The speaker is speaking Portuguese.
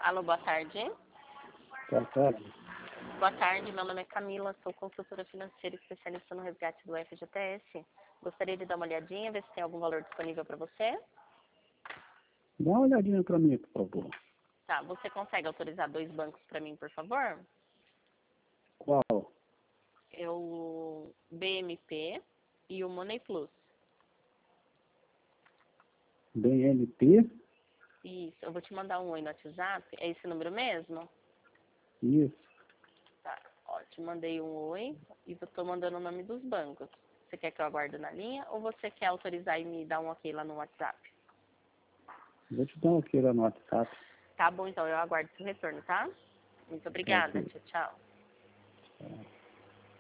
Alô, boa tarde. Boa tarde. Boa tarde, meu nome é Camila, sou consultora financeira especialista no resgate do FGTS. Gostaria de dar uma olhadinha, ver se tem algum valor disponível para você. Dá uma olhadinha para mim, por favor. Tá, você consegue autorizar 2 bancos para mim, por favor? Qual? É o BMP e o Money Plus. BNP? Isso, eu vou te mandar um oi no WhatsApp. É esse número mesmo? Isso. Tá, ó, te mandei um oi e eu tô mandando o nome dos bancos. Você quer que eu aguarde na linha ou você quer autorizar e me dar um ok lá no WhatsApp? Vou te dar um aqui lá no WhatsApp. Tá bom, então eu aguardo seu retorno, tá? Muito obrigada. Ok. Tchau, tchau. Tá.